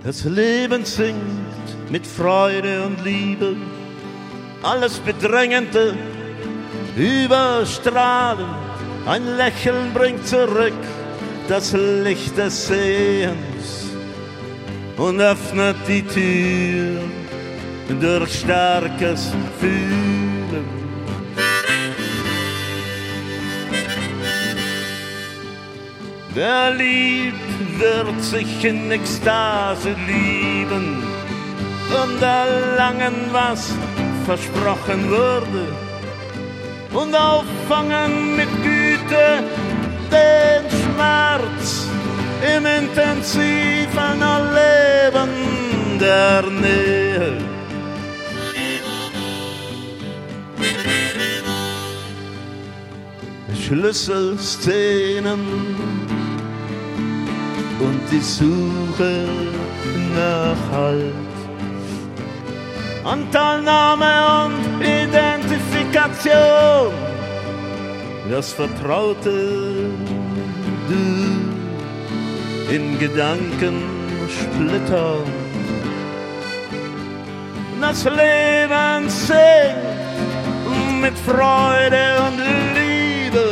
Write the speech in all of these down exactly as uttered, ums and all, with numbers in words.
Das Leben singt mit Freude und Liebe, alles Bedrängende überstrahlen. Ein Lächeln bringt zurück das Licht des Sehens und öffnet die Tür durch starkes Fühlen. Wer liebt, wird sich in Ekstase lieben und erlangen, was versprochen wurde, und auffangen mit Güte den Schmerz im intensiven Erleben der Nähe. Schlüsselszenen und die Suche nach Halt, Anteilnahme und Identifikation, das Vertraute Du in Gedanken splittern. Das Leben singt mit Freude und Liebe.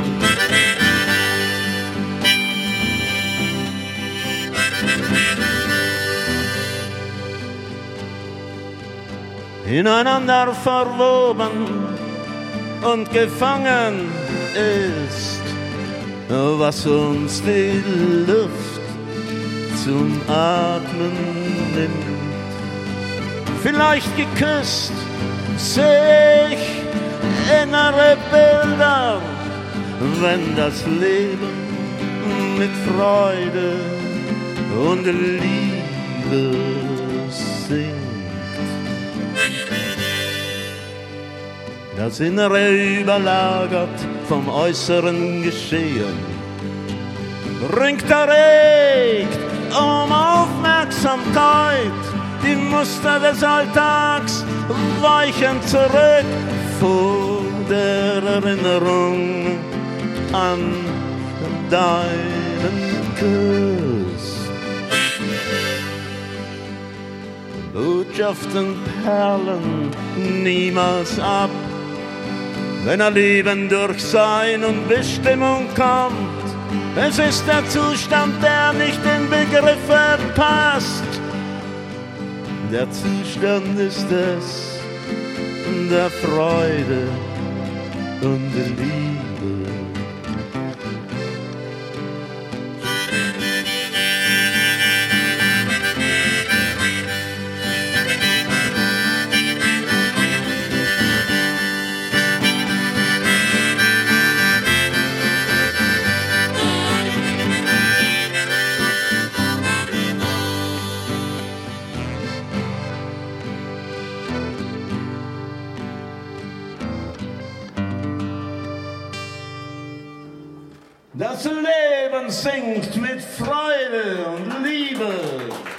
Ineinander verwoben und gefangen ist, was uns die Luft zum Atmen nimmt. Vielleicht geküsst seh ich innere Bilder, wenn das Leben mit Freude und Liebe singt. Das Innere überlagert vom äußeren Geschehen, ringt erregt um Aufmerksamkeit. Die Muster des Alltags weichen zurück vor der Erinnerung an deinen Kuss. Botschaften perlen niemals ab, wenn er Leben durch Sein und Bestimmung kommt. Es ist der Zustand, der nicht in Begriffe passt. Der Zustand ist es der Freude und der Liebe. Das Leben singt mit Freude und Liebe.